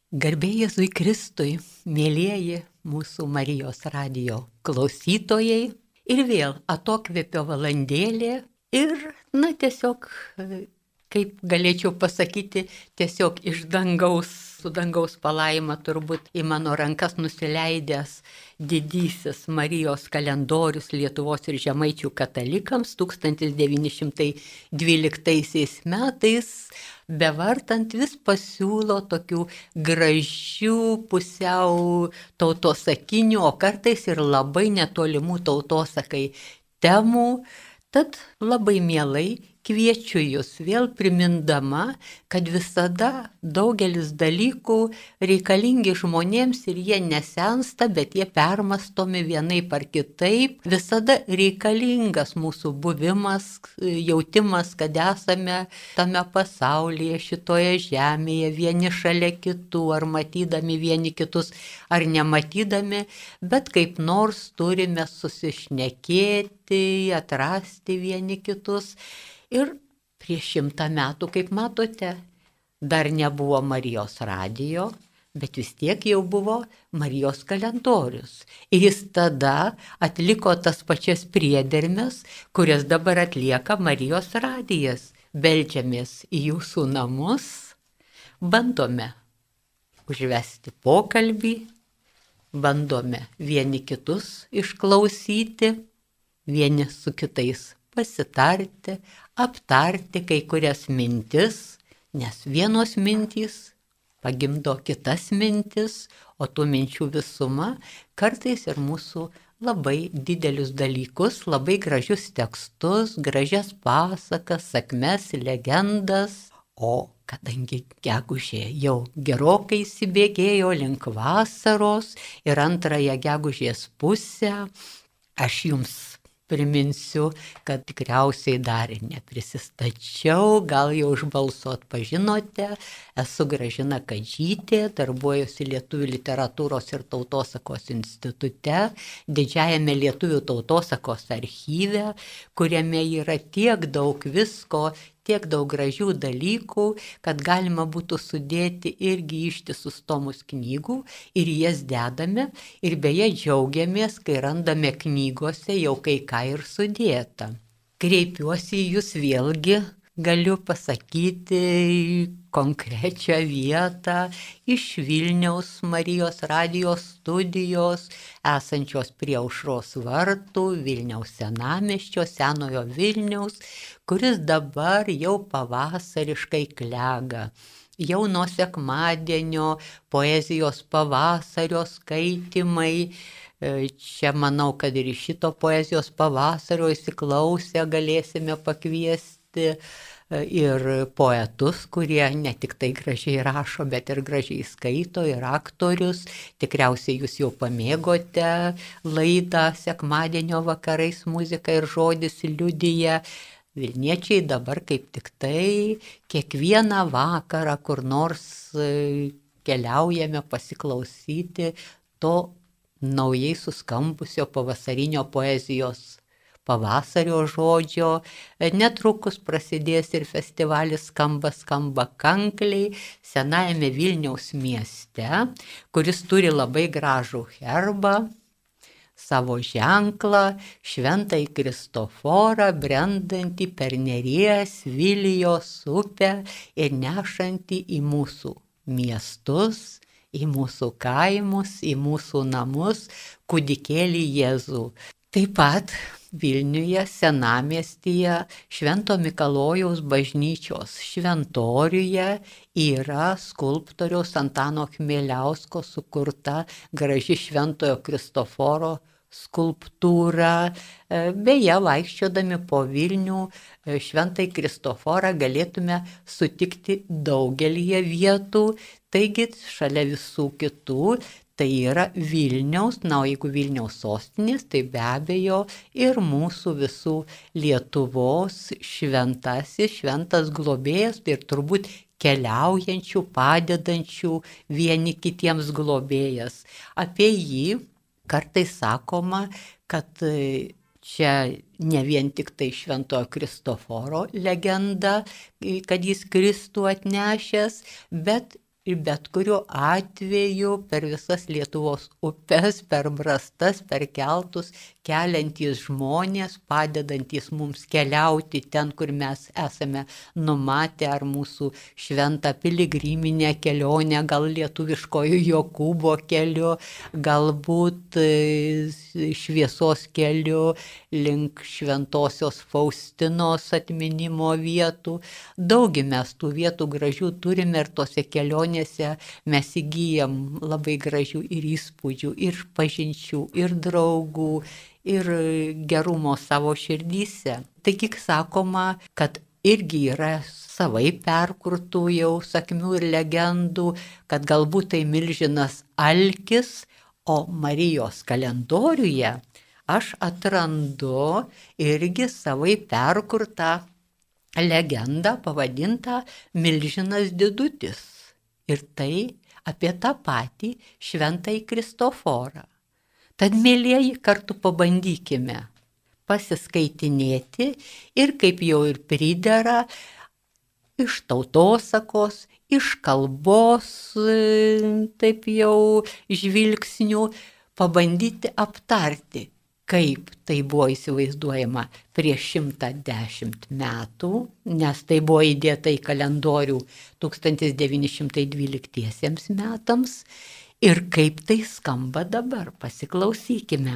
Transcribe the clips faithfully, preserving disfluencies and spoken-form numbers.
Garbė Jėzui Kristui, mėlyjeji mūsų Marijos radijo klausytojai. Ir vėl atokvėpio valandėlė ir, na, tiesiog, kaip galėčiau pasakyti, tiesiog iš dangaus, su dangaus palaima turbūt į mano rankas nusileidęs didysis Marijos kalendorius Lietuvos ir Žemaičių katalikams tūkstantis devyni šimtai dvyliktaisiais metais. Bevartant vis pasiūlo tokių gražių pusiau tautosakinių, o kartais ir labai netolimų tautosakai temų. Tad labai mielai kviečiu jūs vėl primindama, kad visada daugelis dalykų reikalingi žmonėms ir jie nesensta, bet jie permastomi vienaip ar kitaip. Visada reikalingas mūsų buvimas, jautimas, kad esame tame pasaulyje, šitoje žemėje, vieni šalia kitų, ar matydami vieni kitus, ar nematydami, bet kaip nors turime susišnekėti, atrasti vieni kitus. Ir prieš šimtą metų, kaip matote, dar nebuvo Marijos radijo, bet vis tiek jau buvo Marijos kalendorius. Ir jis tada atliko tas pačias priedermes, kurias dabar atlieka Marijos radijas. Beldžiamės į jūsų namus, bandome užvesti pokalbį, bandome vieni kitus išklausyti, vieni su kitais pasitarti, aptarti kai kurias mintis, nes vienos mintys pagimdo kitas mintis, o tų minčių visuma kartais ir mūsų labai didelius dalykus, labai gražius tekstus, gražias pasakas, sakmes, legendas. O kadangi gegužė jau gerokai įsibėgėjo link vasaros ir antrąją gegužės pusę, aš jums priminsiu, kad tikriausiai dar ir neprisistačiau, gal jau iš balso atpažinote, esu Gražina Kadžytė, darbuojuosi Lietuvių literatūros ir tautosakos institute, didžiajame Lietuvių tautosakos archyve, kuriame yra tiek daug visko, tiek daug gražių dalykų, kad galima būtų sudėti irgi ištisus tomus knygų ir jas dedame. Ir beje džiaugiamės, kai randame knygose jau kai ką ir sudėta. Kreipiuosi į jūs vėlgi, galiu pasakyti konkrečią vietą iš Vilniaus Marijos radijos studijos, esančios prie Aušros vartų, Vilniaus senamiesčio, senojo Vilniaus, kuris dabar jau pavasariškai klega. Jau nuo sekmadienio poezijos pavasario skaitymai. Čia manau, kad ir iš šito poezijos pavasario įsiklausę galėsime pakviesti ir poetus, kurie ne tik tai gražiai rašo, bet ir gražiai skaito, ir aktorius. Tikriausiai jūs jau pamėgote laidą sekmadienio vakarais muzika ir žodis liudija. Vilniečiai dabar kaip tik tai kiekvieną vakarą kur nors keliaujame pasiklausyti to naujai suskambusio pavasarinio poezijos pavasario žodžio. Netrukus prasidės ir festivalis Skamba skamba kankliai senajame Vilniaus mieste, kuris turi labai gražų herbą, savo ženklą, šventąjį Kristoforą, brendantį per Neries Vilijos upę ir nešantį į mūsų miestus, į mūsų kaimus, į mūsų namus kūdikėlį Jėzų. Taip pat Vilniuje senamiestyje Švento Mikalojaus bažnyčios šventoriuje yra skulptoriaus Antano Chmieliausko sukurta graži Šventojo Kristoforo skulptūra. Beje, vaikščiodami po Vilnių Šventąjį Kristoforą galėtume sutikti daugelyje vietų, taigi šalia visų kitų. Tai yra Vilniaus, na, o jeigu Vilniaus sostinės, tai be abejo ir mūsų visų Lietuvos šventasis, šventas globėjas, tai ir turbūt keliaujančių, padedančių vieni kitiems globėjas. Apie jį kartais sakoma, kad čia ne vien tik tai Šventojo Kristoforo legenda, kad jis Kristų atnešęs, bet Ir bet kuriuo atveju per visas Lietuvos upes, per brastas, per keltus, keliantys žmonės, padedantys mums keliauti ten, kur mes esame numatę, ar mūsų šventą piligriminę kelionę, gal lietuviškojo Jokūbo keliu, galbūt šviesos keliu link šventosios Faustinos atminimo vietų. Daugi mes tų vietų gražių turime ir tose kelionėse mes įgyjam labai gražių ir įspūdžių, ir pažinčių, ir draugų, ir gerumo savo širdyse. Taigi sakoma, kad irgi yra savai perkurtų jau sakmių ir legendų, kad galbūt tai milžinas alkis, o Marijos kalendoriuje aš atrandu irgi savai perkurtą legendą pavadintą Milžinas Didutis. Ir tai apie tą patį šventąjį Kristoforą. Tad, mėlieji, kartu pabandykime pasiskaitinėti ir, kaip jau ir pridera, iš tautosakos, iš kalbos, taip jau žvilgsnių, pabandyti aptarti, kaip tai buvo įsivaizduojama prieš šimtą dešimt metų, nes tai buvo įdėta į kalendorių tūkstantis devyni šimtai dvyliktiesiems metams, ir kaip tai skamba dabar, pasiklausykime.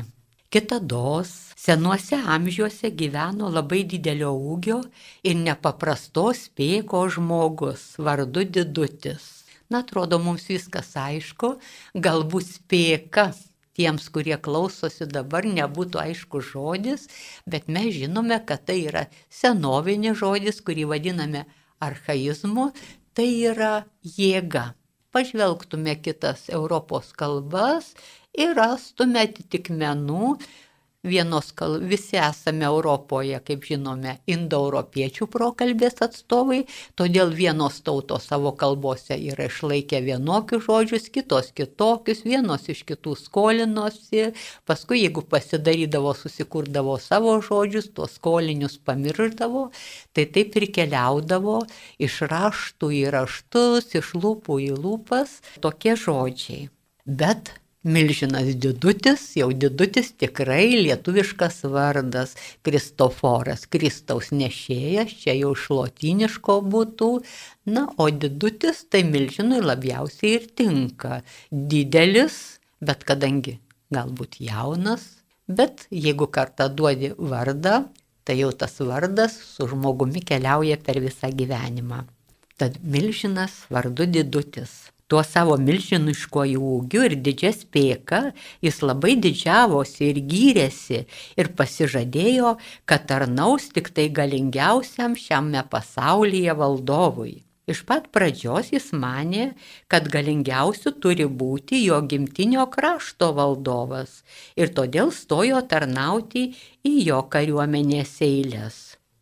Kitados senuose amžiuose gyveno labai didelio ūgio ir nepaprastos spėko žmogus vardu Didutis. Na, atrodo, mums viskas aišku, galbūt spėka tiems, kurie klausosi dabar, nebūtų aišku žodis, bet mes žinome, kad tai yra senovinis žodis, kurį vadiname archaizmu, tai yra jėga. Pažvelgtume kitas Europos kalbas ir rastume atitikmenų. Vienos kal... Visi esame Europoje, kaip žinome, indoeuropiečių prokalbės atstovai, todėl vienos tautos savo kalbose yra išlaikę vienokius žodžius, kitos kitokius, vienos iš kitų skolinosi, paskui jeigu pasidarydavo, susikurdavo savo žodžius, tuos skolinius pamirždavo, tai taip ir keliaudavo iš raštų į raštus, iš lūpų į lūpas tokie žodžiai. Bet Milžinas Didutis, jau Didutis tikrai lietuviškas vardas, Kristoforas, Kristaus nešėjas, čia jau iš lotyniško būtų, na, o Didutis tai Milžinui labiausiai ir tinka. Didelis, bet kadangi galbūt jaunas, bet jeigu kartą duodi vardą, tai jau tas vardas su žmogumi keliauja per visą gyvenimą. Tad Milžinas vardu Didutis. Tuo savo milžiniškuoju ūgiu ir didžia spėka jis labai didžiavosi ir gyrėsi ir pasižadėjo, kad tarnaus tik tai galingiausiam šiame pasaulyje valdovui. Iš pat pradžios jis manė, kad galingiausiu turi būti jo gimtinio krašto valdovas ir todėl stojo tarnauti į jo kariuomenės eiles.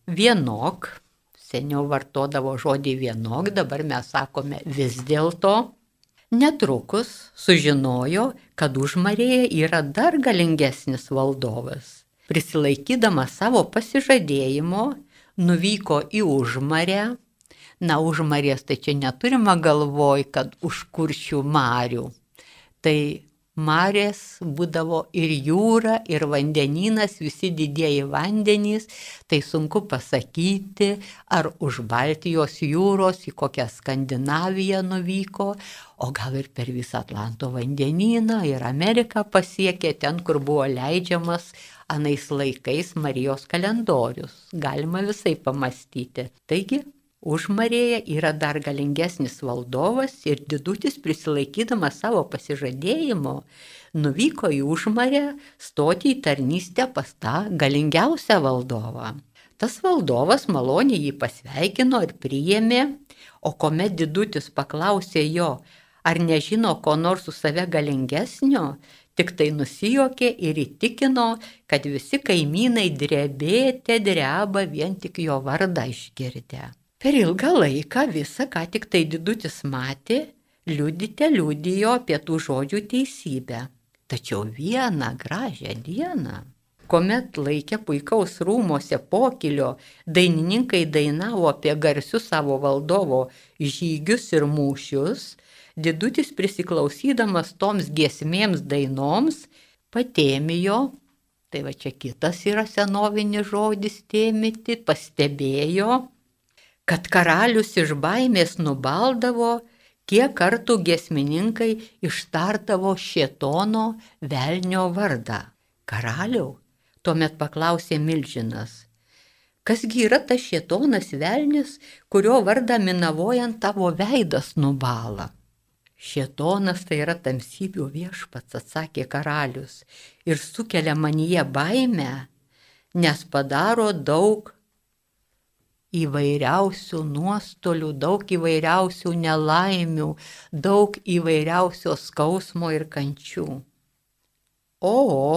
Vienok, seniau vartodavo žodį vienok, dabar mes sakome vis dėlto. Netrukus sužinojo, kad Užmarėje yra dar galingesnis valdovas. Prisilaikydamas savo pasižadėjimo, nuvyko į Užmarę. Na, Užmarės tai čia neturima galvoj, kad už Kuršių marių. Tai marės būdavo ir jūra, ir vandenynas, visi didieji vandenys, tai sunku pasakyti, ar už Baltijos jūros į kokią Skandinaviją nuvyko, o gal ir per visą Atlanto vandenyną ir Ameriką pasiekė ten, kur buvo leidžiamas anais laikais Marijos kalendorius. Galima visai pamastyti. Taigi, Užmarėje yra dar galingesnis valdovas ir Didutis, prisilaikydamas savo pasižadėjimo, nuvyko į Užmarę stoti į tarnystę pas tą galingiausią valdovą. Tas valdovas maloniai jį pasveikino ir priėmė, o kuomet Didutis paklausė jo, ar nežino ko nors su save galingesnio, tik tai nusijuokė ir įtikino, kad visi kaimynai drebėte dreba vien tik jo vardą išgirdę. Per ilgą laiką visą, ką tik tai Didutis matė, liudite liudijo apie tų žodžių teisybę. Tačiau vieną gražią dieną, kuomet laikė puikaus rūmose pokylio, dainininkai dainavo apie garsius savo valdovo žygius ir mūšius, Didutis prisiklausydamas toms giesmėms dainoms patėmijo, tai va čia kitas yra senovinis žodis tėmyti, pastebėjo, kad karalius iš baimės nubaldavo, kiek kartų giesmininkai ištardavo šėtono velnio vardą. Karaliau, tuomet paklausė milžinas, kasgi yra tas šėtonas velnis, kurio vardą minavojant tavo veidas nubala? Šėtonas tai yra tamsybių viešpats, atsakė karalius, ir sukelia manyje baimę, nes padaro daug įvairiausių nuostolių, daug įvairiausių nelaimių, daug įvairiausio skausmo ir kančių. O,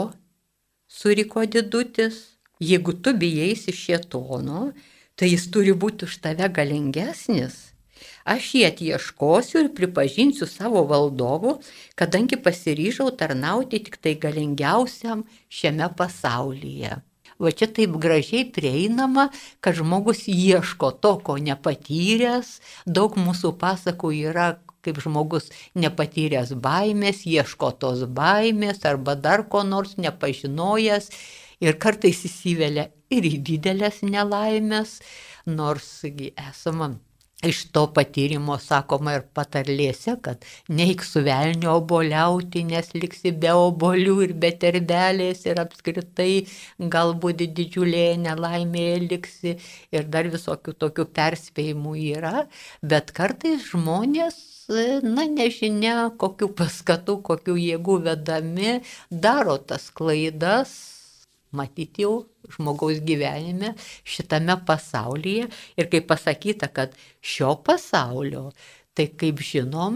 suriko Didutis, jeigu tu bijaisi šėtono, tai jis turi būti už tave galingesnis. Aš jį atieškosiu ir pripažinsiu savo valdovu, kadangi pasiryžau tarnauti tik tai galingiausiam šiame pasaulyje. Va čia taip gražiai prieinama, kad žmogus ieško to, ko nepatyręs. Daug mūsų pasakų yra, kaip žmogus nepatyręs baimės, ieško tos baimės arba dar ko nors nepažinojęs ir kartais įsivelia ir į didelės nelaimės, nors esama. Iš to patyrimo sakoma ir patarlėse, kad neik su velniu oboliauti, nes liksi be obolių ir be terdelės ir apskritai galbūt didžiulėje nelaimėje liksi ir dar visokių tokių perspėjimų yra, bet kartais žmonės, na nežinia, kokių paskatų, kokių jėgų vedami, daro tas klaidas, matyti jau žmogaus gyvenime, šitame pasaulyje. Ir kaip pasakyta, kad šio pasaulio, tai kaip žinom,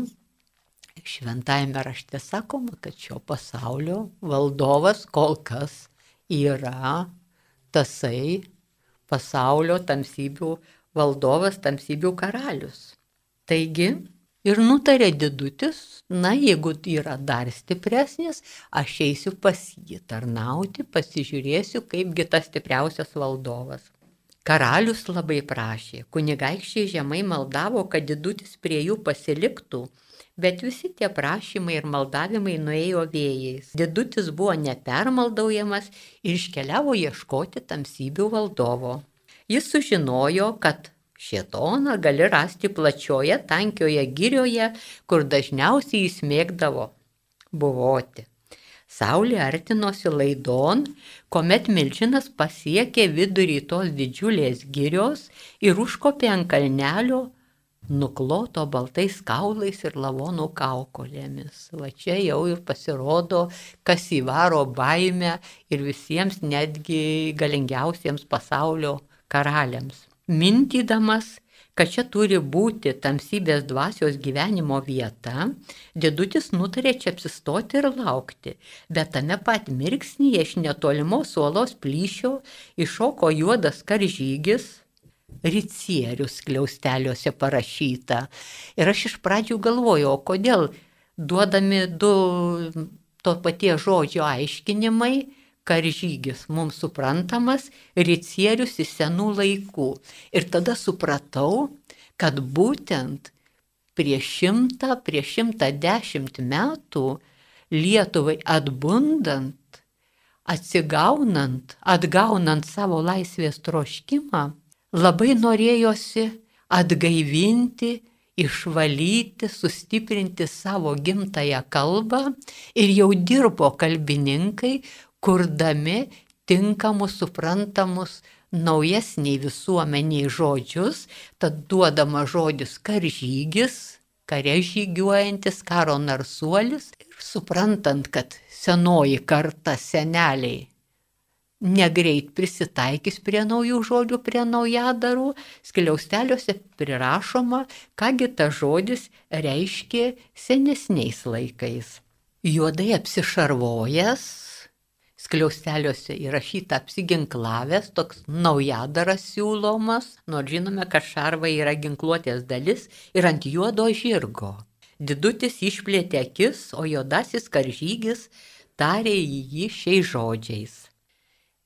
šventajame rašte sakoma, kad šio pasaulio valdovas kol kas yra tasai pasaulio tamsybių valdovas, tamsybių karalius. Taigi, ir nutarė Didutis, na, jeigu yra dar stipresnis, aš eisiu pas jį tarnauti, pasižiūrėsiu, kaipgi tas stipriausias valdovas. Karalius labai prašė, kunigaikščiai žemai maldavo, kad Didutis prie jų pasiliktų, bet visi tie prašymai ir maldavimai nuėjo vėjais. Didutis buvo nepermaldaujamas ir iškeliavo ieškoti tamsybių valdovo. Jis sužinojo, kad šėtoną gali rasti plačioje, tankioje girioje, kur dažniausiai jis mėgdavo buvoti. Saulė artinosi laidon, kuomet milžinas pasiekė vidurį tos didžiulės girios ir užkopė ant kalnelio, nukloto baltais kaulais ir lavonų kaukolėmis. Va čia jau ir pasirodo, kas įvaro baimę ir visiems netgi galingiausiems pasaulio karaliams. Mintydamas, kad čia turi būti tamsybės dvasios gyvenimo vieta, Didutis nutarė čia apsistoti ir laukti, bet tame pat mirksnyje iš netolimos uolos plyšio iššoko juodas karžygis, ricierius skliausteliuose parašyta. Ir aš iš pradžių galvojau, o kodėl duodami du to paties žodžio aiškinimai, karžygis mums suprantamas, ricierius iš senų laikų. Ir tada supratau, kad būtent prieš šimtą, prieš šimtą dešimt metų Lietuvai atbundant, atsigaunant, atgaunant savo laisvės troškimą, labai norėjosi atgaivinti, išvalyti, sustiprinti savo gimtąją kalbą ir jau dirbo kalbininkai, kurdami tinkamus, suprantamus, naujesniai visuomeniai žodžius, tad duodama žodis karžygis, kare žygiuojantis, karo narsuolis, ir suprantant, kad senoji karta, seneliai, negreit prisitaikys prie naujų žodžių, prie naujadarų, skliausteliuose prirašoma, kągi tas žodis reiškė senesniais laikais. Juodai apsišarvojęs, skliausteliuose įrašyta apsiginklavęs, toks naujadaras siūlomas, nors žinome, kad šarvai yra ginkluotės dalis ir ant juodo žirgo. Didutis išplėtė akis, o juodasis karžygis tarė į jį šiais žodžiais.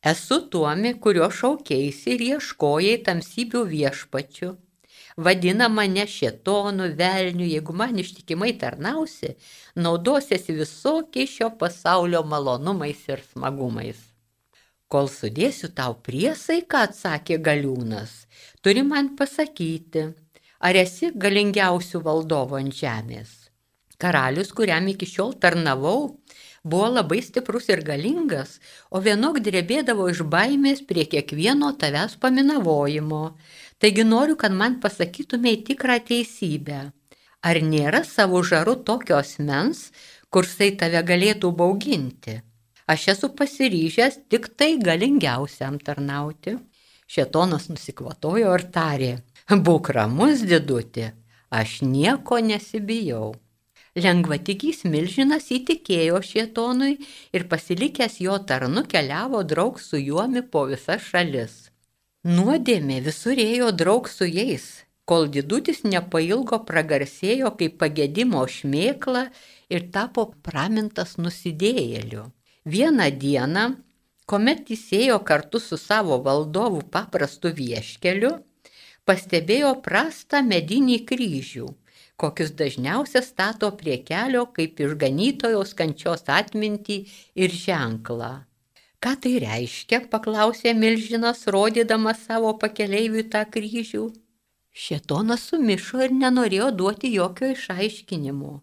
Esu tuomi, kurio šaukeisi ir ieškojai tamsybių viešpačiu. Vadina mane šėtonu, velniu, jeigu man ištikimai tarnausi, naudosiesi visokiais šio pasaulio malonumais ir smagumais. Kol sudėsiu tau priesaiką, atsakė galiūnas, turi man pasakyti, ar esi galingiausių valdovų ant žemės. Karalius, kuriam iki šiol tarnavau, buvo labai stiprus ir galingas, o vienok drebėdavo iš baimės prie kiekvieno tavęs paminavojimo. Taigi noriu, kad man pasakytumei tikrą teisybę. Ar nėra savo žaru tokio asmens, kursai tave galėtų bauginti? Aš esu pasiryžęs tik tai galingiausiam tarnauti. Šėtonas nusikvatojo ir tarė, būk ramus, diduti, aš nieko nesibijau. Lengvatikys milžinas įtikėjo šėtonui ir pasilikęs jo tarnu keliavo draug su juomi po visas šalis. Nuodėmė visur ėjo draug su jais, kol didutis nepailgo pragarsėjo kaip pagedimo šmėkla ir tapo pramintas nusidėjėliu. Vieną dieną, kuomet jis ėjo kartu su savo valdovu paprastu vieškeliu, pastebėjo prastą medinį kryžių, kokius dažniausiai stato prie kelio kaip išganytojos kančios atmintį ir ženklą. Ką tai reiškia, paklausė milžinas, rodydamas savo pakeleiviui tą kryžių. Šėtonas sumišo ir nenorėjo duoti jokio išaiškinimo.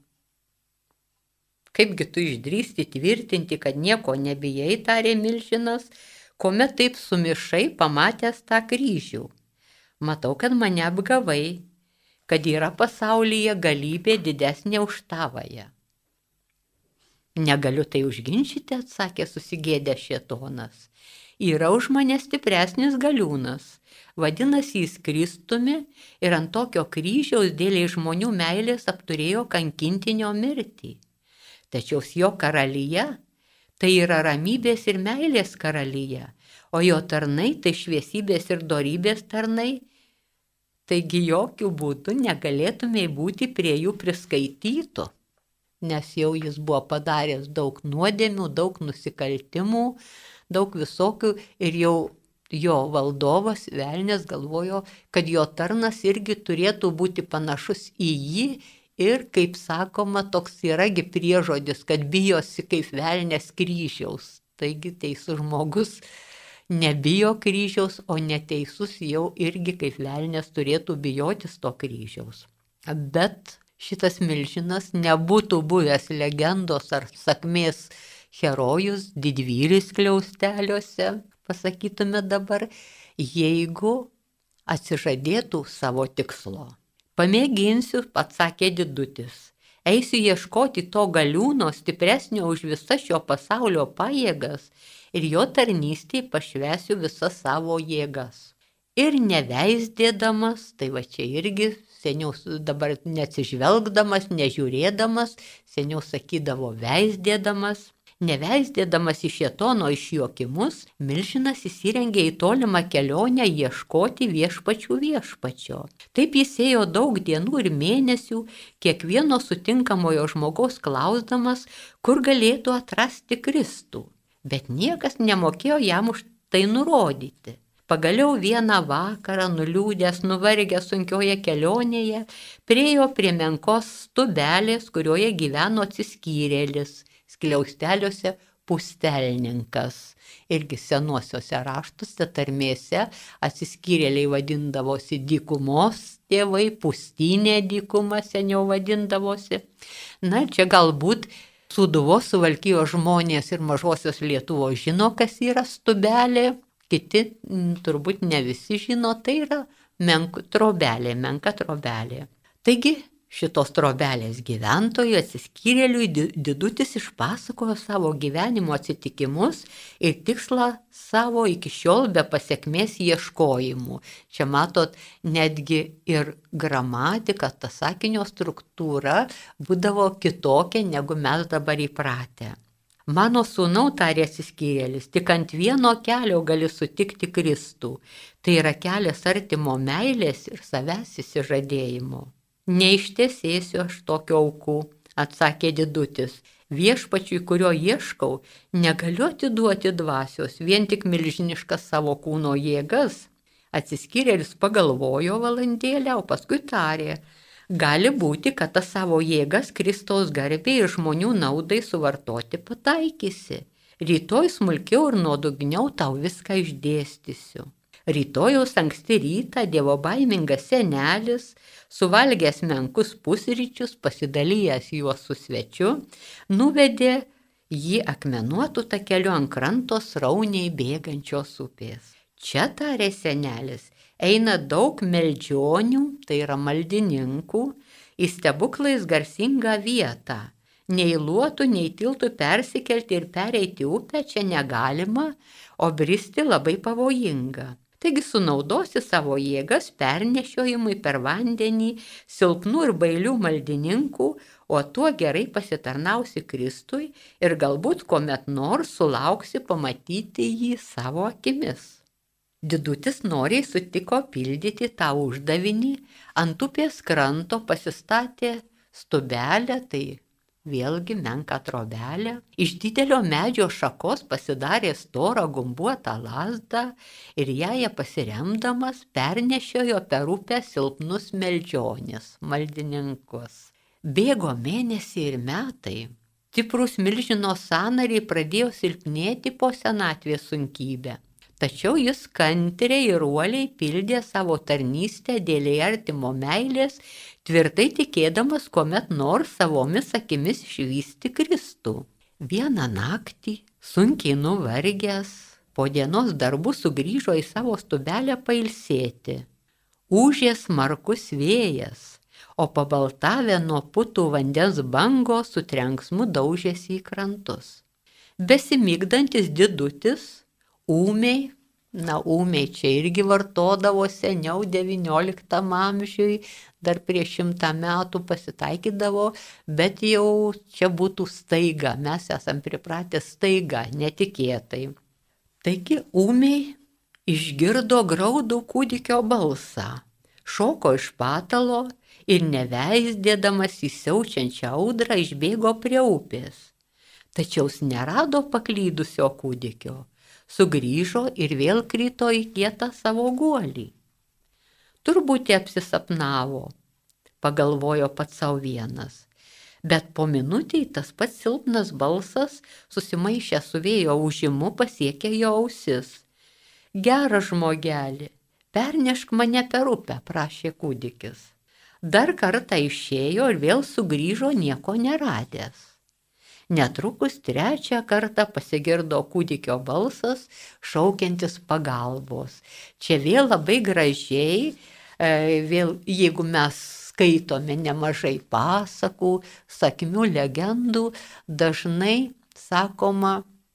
Kaipgi tu išdrįsti tvirtinti, kad nieko nebijai, tarė milžinas, kuomet taip sumišai pamatęs tą kryžių. Matau, kad mane apgavai, kad yra pasaulyje galybė didesnė už tavąją. Negaliu tai užginčyti, atsakė susigėdęs šėtonas. Yra už mane stipresnis galiūnas, vadinasi jis Kristumi ir ant tokio kryžiaus dėlei žmonių meilės apturėjo kankintinio mirtį. Tačiau jo karalyje tai yra ramybės ir meilės karalyje, o jo tarnai tai šviesybės ir dorybės tarnai. Taigi jokių būdų negalėtumei būti prie jų priskaitytų, nes jau jis buvo padaręs daug nuodėmių, daug nusikaltimų, daug visokių ir jau jo valdovas velnias galvojo, kad jo tarnas irgi turėtų būti panašus į jį ir, kaip sakoma, toks yragi priežodis, kad bijosi kaip velnias kryžiaus. Taigi teisus žmogus nebijo kryžiaus, o neteisus jau irgi kaip velnias turėtų bijotis to kryžiaus. Bet šitas milžinas nebūtų buvęs legendos ar sakmės herojus, didvyris skliausteliuose, pasakytume dabar, jeigu atsižadėtų savo tikslo. Pamėginsiu, atsakė didutis. Eisiu ieškoti to galiūno stipresnio už visas šio pasaulio pajėgas ir jo tarnystėj pašvesiu visas savo jėgas. Ir neveisdėdamas, tai va čia irgi seniau dabar neatsižvelgdamas, nežiūrėdamas, seniau sakydavo veisdėdamas, neveisdėdamas į šėtono išjuokimus, milžinas įsirengė į tolimą kelionę ieškoti viešpačių viešpačio. Taip jis ėjo daug dienų ir mėnesių, kiekvieno sutinkamojo žmogaus klausdamas, kur galėtų atrasti Kristų. Bet niekas nemokėjo jam už tai nurodyti. Pagaliau vieną vakarą, nuliūdęs, nuvargęs sunkioje kelionėje, priėjo prie menkos stubelės, kurioje gyveno atsiskyrėlis, skliausteliuose pustelninkas. Irgi senuosiuose raštuose tarmėse atsiskyrėliai vadindavosi dykumos tėvai, pustinė dykuma seniau vadindavosi. Na, čia galbūt Sūduvos Suvalkijos žmonės ir Mažosios Lietuvos žino, kas yra stubelė. Kiti turbūt ne visi žino, tai yra menk, trobelė, menka trobelė. Taigi šitos trobelės gyventojų atsiskyrėliui didutis išpasakojo savo gyvenimo atsitikimus ir tikslą savo iki šiol be pasiekmės ieškojimų. Čia matot, netgi ir gramatika, ta sakinio struktūra būdavo kitokia, negu mes dabar įpratę. Mano sūnau, tarė atsiskyrėlis, tik ant vieno kelio gali sutikti Kristų. Tai yra kelias artimo meilės ir savęs įsižadėjimo. Neištesėsiu aš tokio aukų, atsakė didutis. Viešpačiui, kurio ieškau, negaliu atiduoti dvasios, vien tik milžiniškas savo kūno jėgas. Atsiskyrėlis pagalvojo valandėlę, o paskui tarė, gali būti, kad tas savo jėgas Kristaus garbei ir žmonių naudai suvartoti pataikysi. Rytoj smulkiau ir nuodugniau tau viską išdėstysiu. Rytojaus anksti rytą dievobaimingas senelis, suvalgęs menkus pusryčius, pasidalijęs juos su svečiu, nuvedė jį akmenuotų takeliu ant kranto srauniai bėgančios upės. Čia, tarė senelis, eina daug meldžionių, tai yra maldininkų, į stebuklais garsingą vietą. Nei luotų, nei tiltų persikelti ir pereiti upę čia negalima, o bristi labai pavojinga. Taigi sunaudosi savo jėgas pernešiojimui per vandenį silpnų ir bailių maldininkų, o tuo gerai pasitarnausi Kristui ir galbūt kuomet nors sulauksi pamatyti jį savo akimis. Didutis noriai sutiko pildyti tą uždavinį, ant upės kranto pasistatė stubelę, tai vėlgi menką trobelę, iš didelio medžio šakos pasidarė storą gumbuotą lazdą ir ją pasiremdamas pernešiojo per upę silpnus meldžionis, maldininkus. Bėgo mėnesiai ir metai. Stiprus milžino sąnariai pradėjo silpnėti po senatvės sunkybę. Tačiau jis kantriai ir uoliai pildė savo tarnystę dėl artimo meilės, tvirtai tikėdamas kuomet nors savomis akimis išvysti Kristų. Vieną naktį, sunkiai nuvargęs, po dienos darbų sugrįžo į savo stubelę pailsėti. Ūžė smarkus vėjas, o pabaltavę nuo putų vandens bangos su trenksmu daužėsi į krantus. Besimygdantis didutis ūmiai, na ūmiai čia irgi vartodavo seniau devynioliktam amžiui, dar prieš šimtą metų pasitaikydavo, bet jau čia būtų staiga, mes esam pripratę staiga, netikėtai. Taigi ūmiai išgirdo graudų kūdikio balsą, šoko iš patalo ir neveisdėdamas į siaučiančią audrą išbėgo prie upės. Tačiau nerado paklydusio kūdikio. Sugrįžo ir vėl krito į kietą savo guolį. Turbūt apsisapnavo, pagalvojo pats savo vienas, bet po minutį tas pats silpnas balsas, susimaišę su vėjo ūžimu, pasiekė jo ausis. Geras žmogelį, pernešk mane per upę, prašė kūdikis. Dar kartą išėjo ir vėl sugrįžo nieko neradęs. Netrukus trečią kartą pasigirdo kūdikio balsas, šaukiantis pagalbos. Čia vėl labai gražiai, vėl, jeigu mes skaitome nemažai pasakų, sakmių, legendų, dažnai sakoma,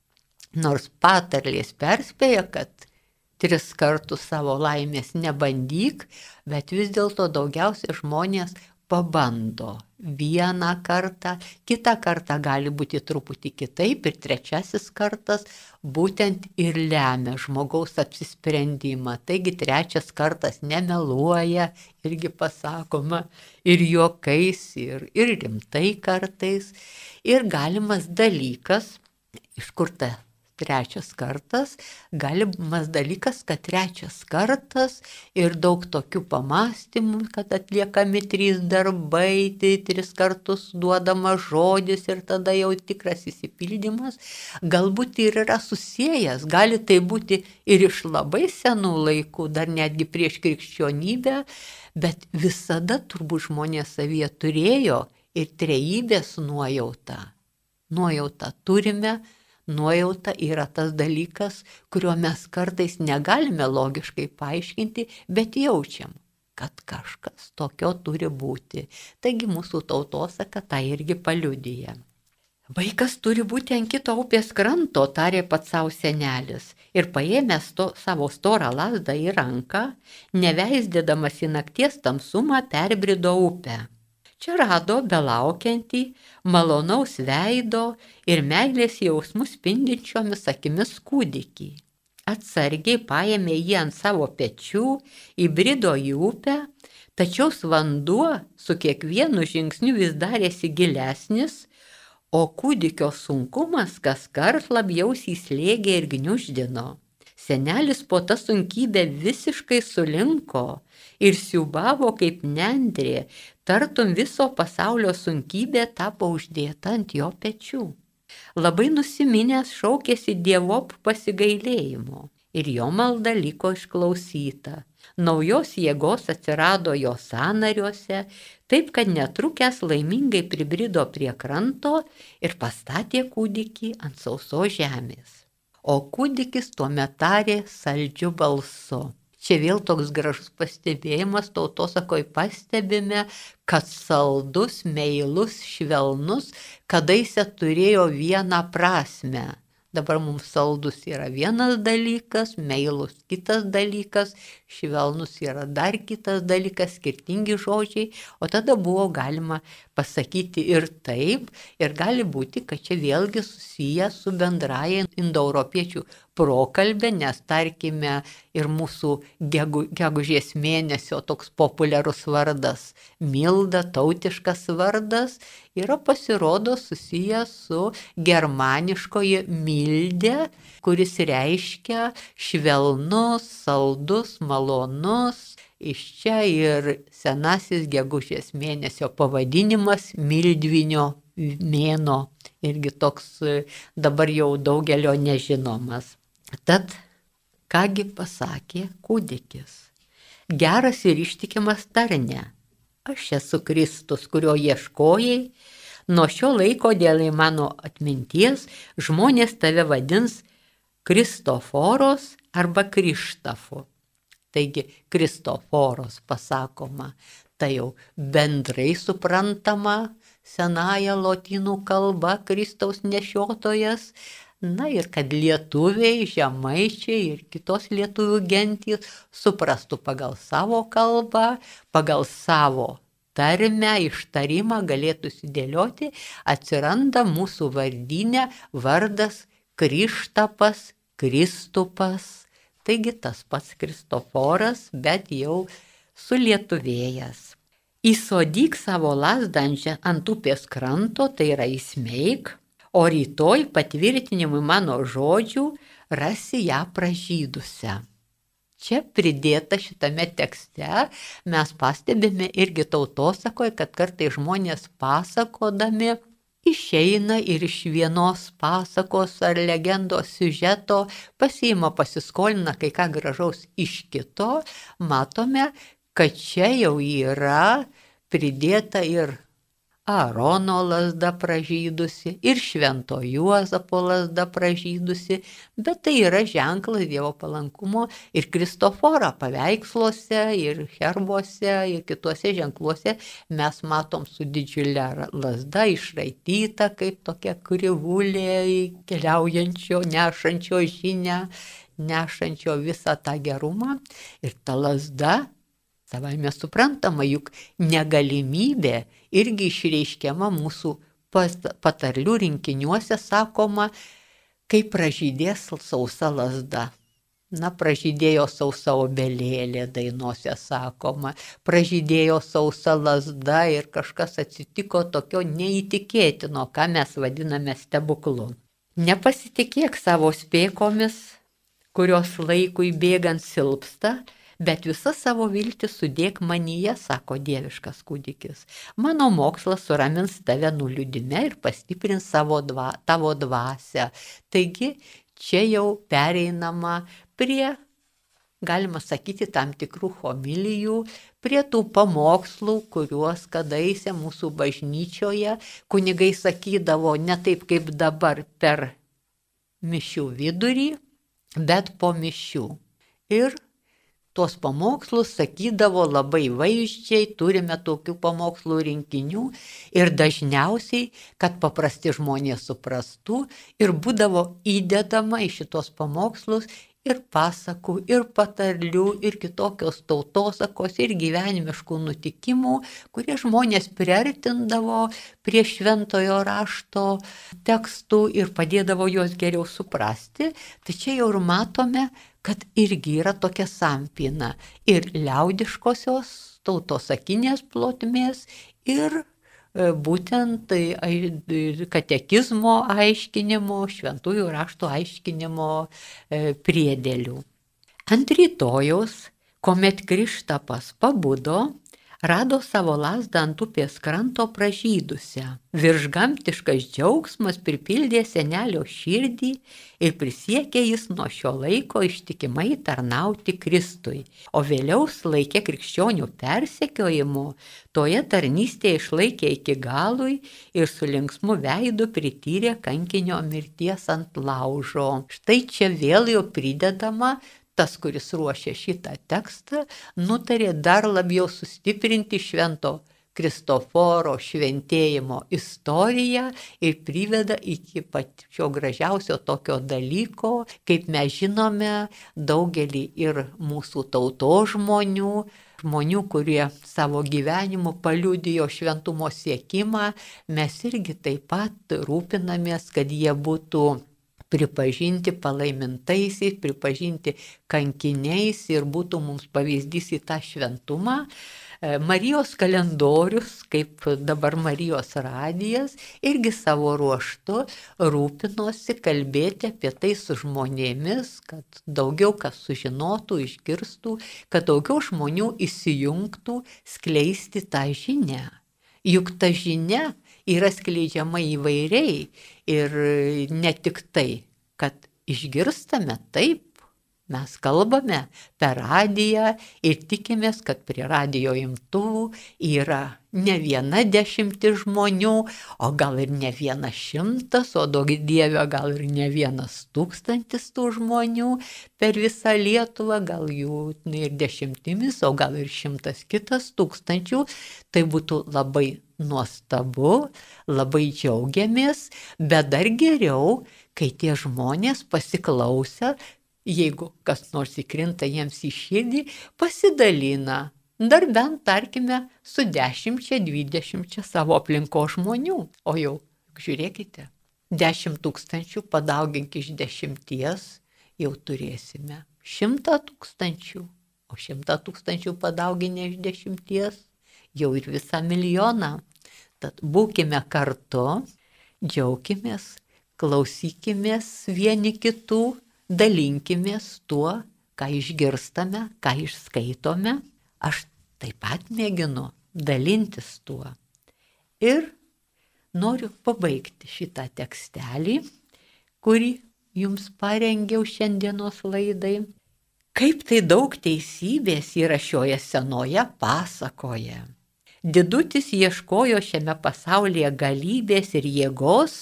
nors patarlės perspėja, kad tris kartus savo laimės nebandyk, bet vis dėlto daugiausiai žmonės pabando vieną kartą, kitą kartą gali būti truputį kitaip ir trečiasis kartas būtent ir lemia žmogaus apsisprendimą. Taigi trečias kartas nemeluoja, irgi pasakoma, ir juokais, ir, ir rimtai kartais. Ir galimas dalykas, iš kur ta trečias kartas, galimas dalykas, kad trečias kartas ir daug tokių pamastymų, kad atliekami trys darbai, tai tris kartus duodamas žodis ir tada jau tikras įsipildymas, galbūt ir yra susijęs, gali tai būti ir iš labai senų laikų, dar netgi prieš krikščionybę, bet visada turbūt žmonės savyje turėjo ir trejybės nuojautą. Nuojautą turime. Nuojauta yra tas dalykas, kurio mes kartais negalime logiškai paaiškinti, bet jaučiam, kad kažkas tokio turi būti. Taigi mūsų tautosaka tą irgi paliudija. Vaikas turi būti ant kito upės kranto, tarė pats savo senelis, ir paėmęs to, savo storą lazdą į ranką, neveisdėdamas į nakties tamsumą, perbrido upę. Čia rado belaukiantį, malonaus veido ir meilės jausmus spindinčiomis akimis kūdikį. Atsargiai paėmė jį ant savo pečių, įbrido į upę, tačiau vanduo su kiekvienu žingsniu vis darėsi gilesnis, o kūdikio sunkumas kaskart labiau įslėgė ir gniuždino. Senelis po tą sunkybę visiškai sulinko ir siūbavo kaip nendrė, tartum viso pasaulio sunkybė tapo uždėta ant jo pečių. Labai nusiminęs šaukėsi dievop pasigailėjimo ir jo malda liko išklausyta. Naujos jėgos atsirado jo sąnariuose, taip kad netrukęs laimingai pribrido prie kranto ir pastatė kūdikį ant sausos žemės. O kūdikis tuomet tarė saldžiu balsu. Čia vėl toks gražus pastebėjimas, tautosakoj pastebime, kad saldus, meilus, švelnus kadaise turėjo vieną prasmę. Dabar mums saldus yra vienas dalykas, meilus kitas dalykas, švelnus yra dar kitas dalykas, skirtingi žodžiai, o tada buvo galima pasakyti ir taip, ir gali būti, kad čia vėlgi susiję su bendraja indoeuropiečių prokalbė, nes tarkime ir mūsų gegu, gegužės mėnesio toks populiarus vardas, Milda, tautiškas vardas, yra pasirodo susijęs su germaniškoji mildė, kuris reiškia švelnus, saldus, malonus. Iš čia ir senasis gegužės mėnesio pavadinimas Mildvinio mėno, irgi toks dabar jau daugelio nežinomas. Tad, kągi pasakė kūdikis? Geras ir ištikimas tarne. Aš esu Kristus, kurio ieškojai. Nuo šio laiko dėl mano atminties žmonės tave vadins Kristoforos arba Krištafu. Taigi Kristoforos pasakoma, tai jau bendrai suprantama senąją lotynų kalba Kristaus nešiotojas. Na ir kad lietuviai, žemaičiai ir kitos lietuvių gentys suprastų pagal savo kalbą, pagal savo tarmę, ištarimą galėtų sudėlioti, atsiranda mūsų vardyne vardas Krištapas, Kristupas. Taigi tas pats Kristoforas, bet jau sulietuvėjęs. Įsodyk savo lazdą ant upės kranto, tai yra įsmeik, o rytoj patvirtinimui mano žodžių rasi ją pražydusią. Čia pridėta šitame tekste, mes pastebime irgi tautosakoje, kad kartais žmonės pasakodami išeina ir iš vienos pasakos ar legendos siužeto, pasiima, pasiskolina kai ką gražaus iš kito, matome, kad čia jau yra pridėta ir Aarono lazda pražydusi, ir Švento Juozapo lazda pražydusi, bet tai yra ženklas Dievo palankumo ir Kristoforo paveiksluose, ir herbuose, ir kituose ženkluose mes matom su didžiulė lazda išraityta kaip tokia krivulė keliaujančio, nešančio žinią, nešančio visą tą gerumą. Ir ta lazda, savai mes suprantama, juk negalimybė irgi išreiškiama mūsų patarlių rinkiniuose, sakoma, kai pražydės sausa lazda. Na, pražydėjo sausa obelėlė, dainose sakoma, pražydėjo sausa lazda ir kažkas atsitiko tokio neįtikėtino, ką mes vadiname stebuklu. Nepasitikėk savo spėkomis, kurios laikui bėgant silpsta, bet visą savo viltį sudėk manyje, sako dieviškas kūdikis. Mano mokslas suramins tave nuliūdime ir pastiprins savo dva, tavo dvasią. Taigi čia jau pereinama prie, galima sakyti, tam tikrų homilijų, prie tų pamokslų, kuriuos kadaise mūsų bažnyčioje kunigai sakydavo ne taip kaip dabar per mišių vidurį, bet po mišių. Ir tuos pamokslus sakydavo labai vaizdžiai, turime tokių pamokslų rinkinių ir dažniausiai, kad paprasti žmonės suprastų, ir būdavo įdedama į šitos pamokslus ir pasakų, ir patarlių, ir kitokios tautosakos, ir gyvenimiškų nutikimų, kurie žmonės priartindavo prie šventojo rašto tekstų ir padėdavo juos geriau suprasti. Tai čia jau ir matome, kad irgi yra tokia sampyna ir liaudiškosios tautosakinės plotmės, ir būtent katekizmo aiškinimo, šventųjų raštų aiškinimo priedėlių. Ant rytojaus, kuomet Krištapas pabudo, rado savo lazdą ant upės kranto pražydusią. Viršgamtiškas džiaugsmas pripildė senelio širdį ir prisiekė jis nuo šio laiko ištikimai tarnauti Kristui, o vėliau laikė krikščionių persekiojimu, toje tarnystėje išlaikė iki galui ir su linksmu veidu prityrė kankinio mirties ant laužo. Štai čia vėl jau pridedama, tas, kuris ruošė šitą tekstą, nutarė dar labiau sustiprinti švento Kristoforo šventėjimo istoriją ir priveda iki pačio gražiausio tokio dalyko, kaip mes žinome, daugelį ir mūsų tautos žmonių, žmonių, kurie savo gyvenimu paliudijo šventumo siekimą, mes irgi taip pat rūpinamės, kad jie būtų pripažinti palaimintaisiais, pripažinti kankiniais ir būtų mums pavyzdys į tą šventumą. Marijos kalendorius, kaip dabar Marijos radijas, irgi savo ruožtu rūpinosi kalbėti apie tai su žmonėmis, kad daugiau kas sužinotų, išgirstų, kad daugiau žmonių įsijungtų skleisti tą žinią. Juk ta žinia yra skleidžiama įvairiai ir ne tik tai, kad išgirstame, taip, mes kalbame per radiją ir tikimės, kad prie radijo imtuvų yra ne viena dešimtis žmonių, o gal ir ne vienas šimtas, o daug dievio gal ir ne vienas tūkstantis tų žmonių per visą Lietuvą, gal jų ir dešimtimis, o gal ir šimtas kitas tūkstančių. Tai būtų labai nuostabu, labai džiaugiamės, bet dar geriau, kai tie žmonės pasiklausę, jeigu kas nors įkrinta jiems į širdį, pasidalina, dar bent, tarkime, su dešimčia, dvidešimčia savo aplinkos žmonių. O jau, žiūrėkite, dešimt tūkstančių padaugink iš dešimties, jau turėsime šimtą tūkstančių, o šimtą tūkstančių padauginę iš dešimties, jau ir visą milijoną. Tad būkime kartu, džiaukimės, klausykimės vieni kitų, dalinkimės tuo, ką išgirstame, ką išskaitome. Aš taip pat mėginu dalintis tuo. Ir noriu pabaigti šitą tekstelį, kurį jums parengiau šiandienos laidai. Kaip tai daug teisybės yra šioje senoje pasakoje. Didutis ieškojo šiame pasaulyje galybės ir jėgos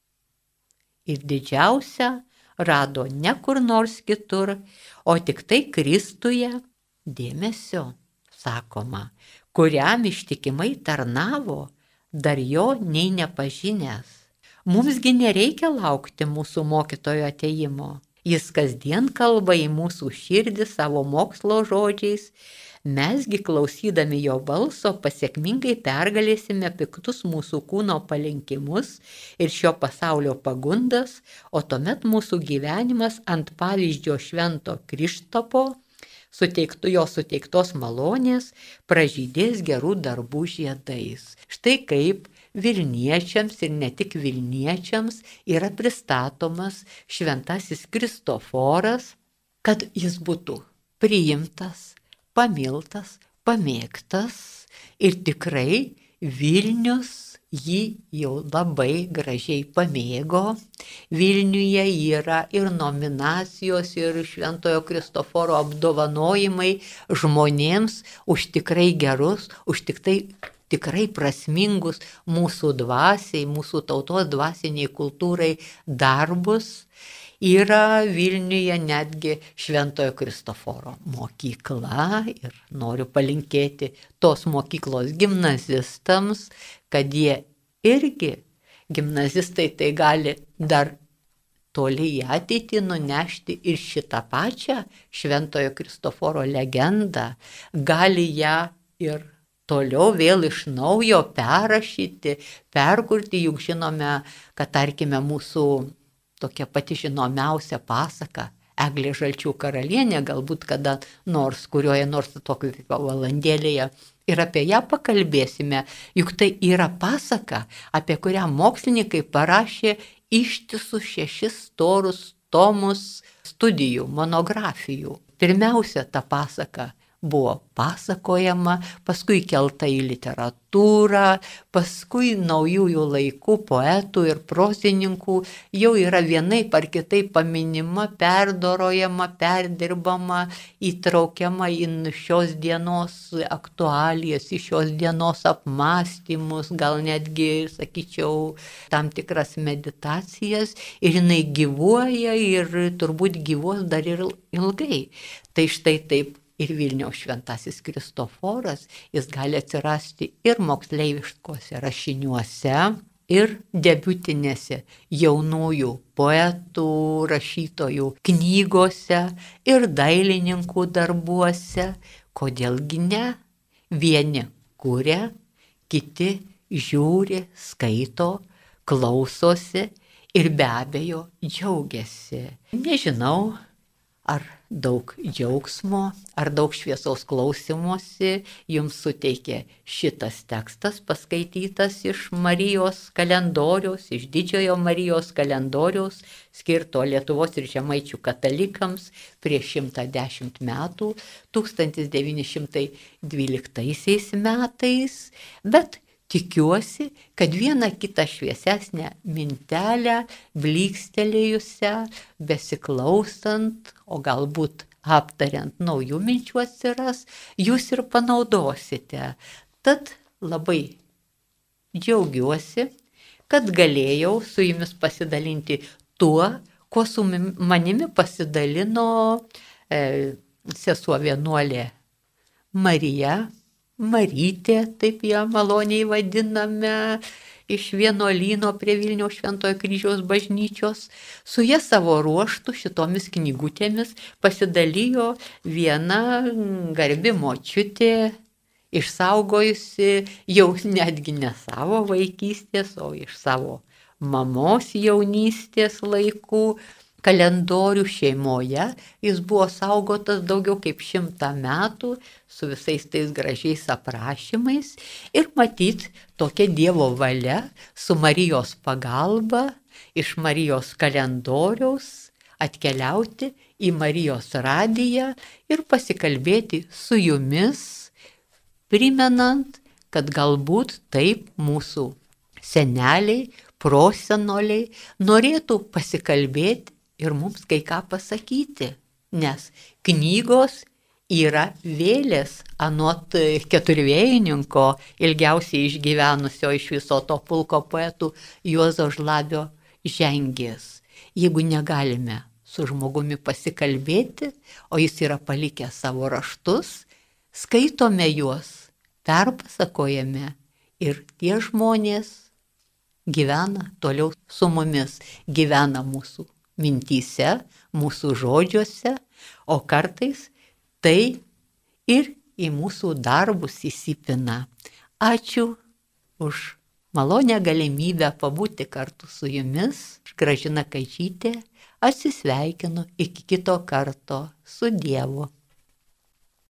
ir didžiausia rado ne kur nors kitur, o tik tai Kristuje, dėmesio, sakoma, kuriam ištikimai tarnavo, dar jo nei nepažinęs. Mumsgi nereikia laukti mūsų mokytojo atėjimo. Jis kasdien kalba į mūsų širdį savo mokslo žodžiais. Mesgi klausydami jo balso pasiekmingai pergalėsime piktus mūsų kūno palinkimus ir šio pasaulio pagundas, o tuomet mūsų gyvenimas ant pavyzdžio švento Krištapo, suteiktų jo suteiktos malonės, pražydės gerų darbų žiedais. Štai kaip Vilniečiams ir ne tik Vilniečiams yra pristatomas šventasis Kristoforas, kad jis būtų priimtas, pamiltas, pamėgtas ir tikrai Vilnius jį jau labai gražiai pamėgo. Vilniuje yra ir nominacijos, ir šventojo Kristoforo apdovanojimai žmonėms už tikrai gerus, už tikrai, tikrai prasmingus mūsų dvasiai, mūsų tautos dvasiniai kultūrai darbus. Yra Vilniuje netgi šventojo Kristoforo mokykla ir noriu palinkėti tos mokyklos gimnazistams, kad jie irgi, gimnazistai tai gali dar toli į ateitį nunešti ir šitą pačią šventojo Kristoforo legendą, gali ją ir toliau vėl iš naujo perrašyti, perkurti, juk žinome, kad tarkime mūsų tokia pati žinomiausia pasaka, Eglė Žalčių karalienė, galbūt kada nors, kurioje nors tokio valandėlėje ir apie ją pakalbėsime, juk tai yra pasaka, apie kurią mokslininkai parašė ištisus šešis storus tomus studijų, monografijų. Pirmiausia, ta pasaka buvo pasakojama, paskui kelta į literatūrą, paskui naujųjų laikų poetų ir prozininkų jau yra vienaip ar kitaip paminima, perdorojama, perdirbama, įtraukiama į šios dienos aktualijas, į šios dienos apmąstymus, gal netgi, sakyčiau, tam tikras meditacijas, ir jinai gyvuoja ir turbūt gyvuos dar ir ilgai. Tai štai taip ir Vilniaus šventasis Kristoforas, jis gali atsirasti ir moksleiviškose rašiniuose, ir debiutinėse jaunųjų poetų, rašytojų knygose, ir dailininkų darbuose. Kodėlgi ne? Vieni kuria, kiti žiūri, skaito, klausosi ir be abejo džiaugiasi. Nežinau, ar daug džiaugsmo, ar daug šviesaus klausymosi jums suteikė šitas tekstas paskaitytas iš Marijos kalendoriaus, iš Didžiojo Marijos kalendoriaus, skirto Lietuvos ir žemaičių katalikams prieš šimtą dešimt metų, tūkstantis devyni šimtai dvyliktaisiais metais, bet tikiuosi, kad vieną kitą šviesesnę mintelę, blykstelėjusią, besiklausant, o galbūt aptariant naujų minčių atsiras, jūs ir panaudosite. Tad labai džiaugiuosi, kad galėjau su jumis pasidalinti tuo, kuo su manimi pasidalino e, sesuo vienuolė Marija, Marytė, taip ją maloniai vadiname, iš vienuolyno prie Vilniaus Šventojo Kryžiaus bažnyčios. Su ja savo ruoštų šitomis knygutėmis pasidalijo viena garbi močiutė, išsaugojusi jau netgi ne savo vaikystės, o iš savo mamos jaunystės laikų kalendorių šeimoje. Jis buvo saugotas daugiau kaip šimtą metų su visais tais gražiais aprašymais ir matyt tokia Dievo valia su Marijos pagalba iš Marijos kalendoriaus atkeliauti į Marijos radiją ir pasikalbėti su jumis, primenant, kad galbūt taip mūsų seneliai, prosenoliai norėtų pasikalbėti ir mums kai ką pasakyti, nes knygos yra vėlės anot keturvėjininko, ilgiausiai išgyvenusio iš viso to pulko poetų Juozo Žlabio žengės. Jeigu negalime su žmogumi pasikalbėti, o jis yra palikęs savo raštus, skaitome juos, perpasakojame ir tie žmonės gyvena toliau su mumis, gyvena mūsų mintyse, mūsų žodžiuose, o kartais tai ir į mūsų darbus įsipina. Ačiū už malonę galimybę pabūti kartu su jumis. Gražina Kadžytė, atsisveikinu iki kito karto. Su Dievu.